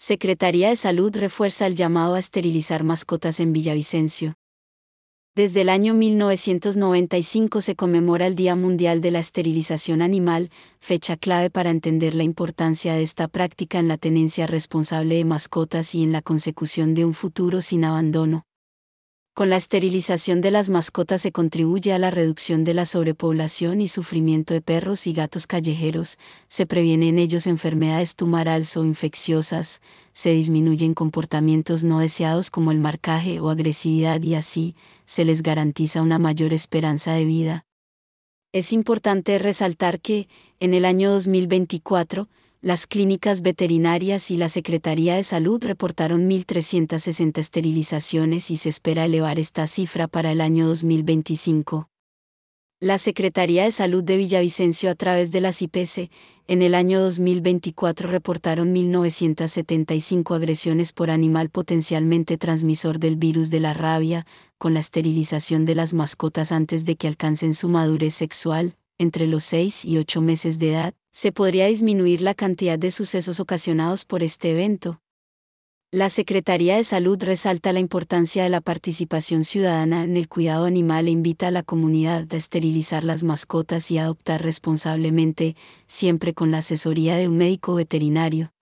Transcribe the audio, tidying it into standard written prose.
Secretaría de Salud refuerza el llamado a esterilizar mascotas en Villavicencio. Desde el año 1995 se conmemora el Día Mundial de la Esterilización Animal, fecha clave para entender la importancia de esta práctica en la tenencia responsable de mascotas y en la consecución de un futuro sin abandono. Con la esterilización de las mascotas se contribuye a la reducción de la sobrepoblación y sufrimiento de perros y gatos callejeros, se previene en ellos enfermedades tumorales o infecciosas, se disminuyen comportamientos no deseados como el marcaje o agresividad y así, se les garantiza una mayor esperanza de vida. Es importante resaltar que, en el año 2024, las clínicas veterinarias y la Secretaría de Salud reportaron 1.360 esterilizaciones y se espera elevar esta cifra para el año 2025. La Secretaría de Salud de Villavicencio a través de las IPS, en el año 2024 reportaron 1.975 agresiones por animal potencialmente transmisor del virus de la rabia, con la esterilización de las mascotas antes de que alcancen su madurez sexual, entre los 6 y 8 meses de edad, se podría disminuir la cantidad de sucesos ocasionados por este evento. La Secretaría de Salud resalta la importancia de la participación ciudadana en el cuidado animal e invita a la comunidad a esterilizar las mascotas y a adoptar responsablemente, siempre con la asesoría de un médico veterinario.